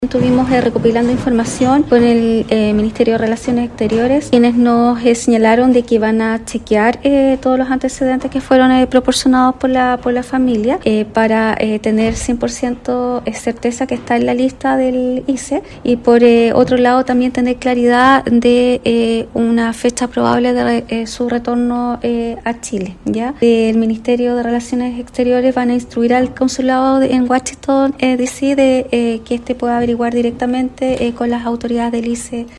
Estuvimos recopilando información con el Ministerio de Relaciones Exteriores, quienes nos señalaron de que iban a chequear todos los antecedentes que fueron proporcionados por la familia para tener 100% certeza que está en la lista del ICE, y por otro lado también tener claridad de una fecha probable de su retorno a Chile. ¿Ya? El Ministerio de Relaciones Exteriores van a instruir al consulado en Washington DC de que pueda averiguar directamente con las autoridades del ICE